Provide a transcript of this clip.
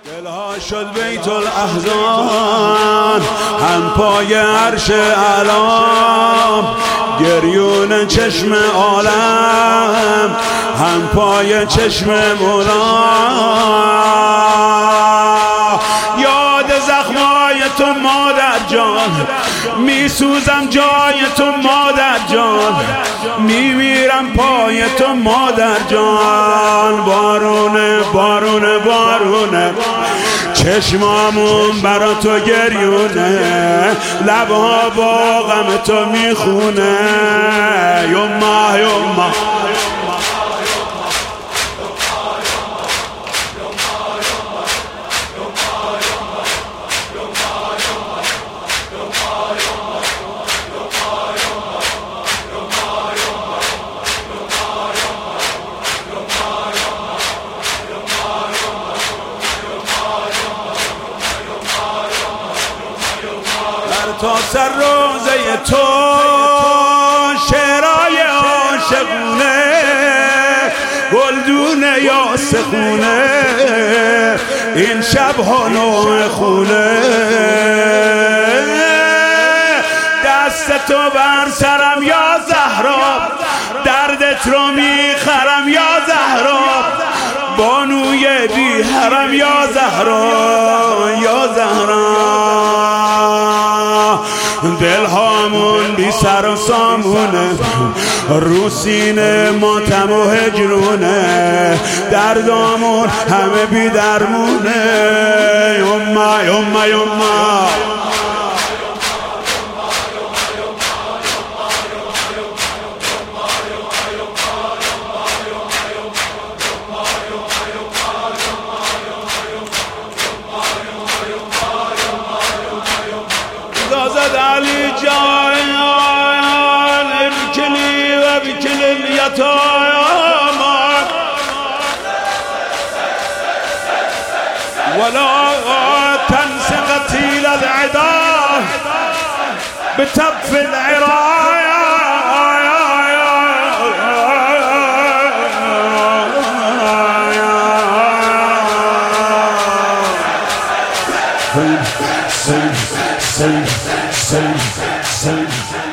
دلها شد بیت الاحزان، هم پای عرش علام، گریون چشم عالم، هم پای چشم مولا. یاد زخمای تو مادر جان، میسوزم جای تو مادر جان، میمیرم پای تو مادر جان. بارونه بارونه بارونه، چشمامون برا تو گریونه، لبها با غم تو میخونه. یما یما تا سر روزه تو شعرهای عاشقونه، گلدونه یا سخونه، این شبها نوع خونه. دست تو بر سرم یا زهرا، دردت رو میخرم یا زهرا، بانوی بی حرم یا زهرا یا زهرا. دلهامون بی سر و سامونه، رو سینه ماتم و هجرونه، دردامون همه بی درمونه. یما یما یما زاد علی جان ابکلی و ابکل الیتام ولا تنس قتیل العدا بتف العرایا. Sing, sing, sing.